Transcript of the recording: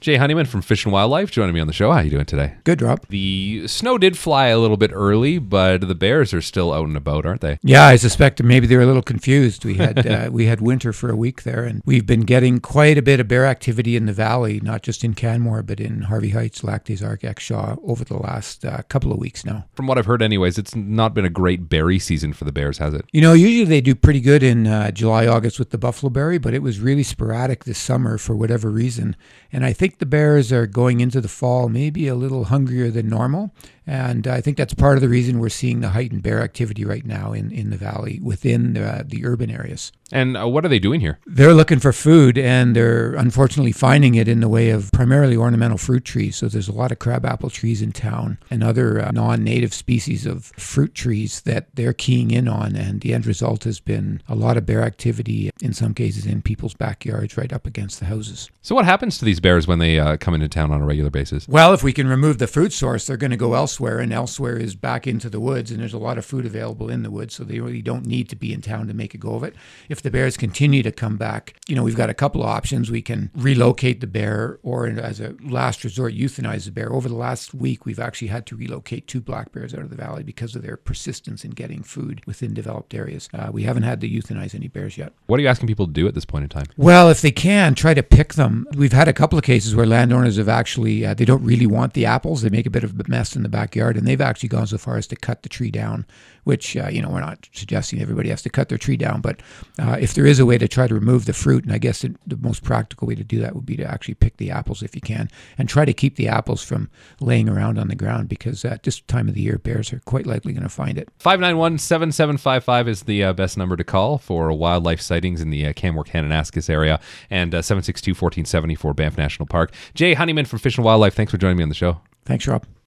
Jay Honeyman from Fish and Wildlife joining me on the show. How are you doing today? Good, Rob. The snow did fly a little bit early, but the bears are still out and about, aren't they? Yeah, I suspect maybe they were a little confused. We had we had winter for a week there, and we've been getting quite a bit of bear activity in the valley, not just in Canmore, but in Harvey Heights, Lac des Arcs, Exshaw, over the last couple of weeks now. From what I've heard anyways, it's not been a great berry season for the bears, has it? You know, usually they do pretty good in July, August with the buffalo berry, but it was really sporadic this summer for whatever reason. And I think the bears are going into the fall maybe a little hungrier than normal. And I think that's part of the reason we're seeing the heightened bear activity right now in the valley within the urban areas. And what are they doing here? They're looking for food, and they're unfortunately finding it in the way of primarily ornamental fruit trees. So there's a lot of crabapple trees in town and other non-native species of fruit trees that they're keying in on. And the end result has been a lot of bear activity, in some cases in people's backyards right up against the houses. So what happens to these bears when they come into town on a regular basis? Well, if we can remove the food source, they're going to go elsewhere, and elsewhere is back into the woods, and there's a lot of food available in the woods, so they really don't need to be in town to make a go of it. If the bears continue to come back, you know, we've got a couple of options. We can relocate the bear, or as a last resort, euthanize the bear. Over the last week, we've actually had to relocate 2 black bears out of the valley because of their persistence in getting food within developed areas. We haven't had to euthanize any bears yet. What are you asking people to do at this point in time? Well, if they can, try to pick them. We've had a couple of cases where landowners have actually, they don't really want the apples. They make a bit of a mess in the backyard, and they've actually gone so far as to cut the tree down, which, we're not suggesting everybody has to cut their tree down, but if there is a way to try to remove the fruit, and I guess the most practical way to do that would be to actually pick the apples if you can, and try to keep the apples from laying around on the ground, because at this time of the year, bears are quite likely going to find it. 591-7755 is the best number to call for wildlife sightings in the Canmore, Kananaskis area, and 762-1470 for Banff National Park. Jay Honeyman from Fish and Wildlife, thanks for joining me on the show. Thanks, Rob.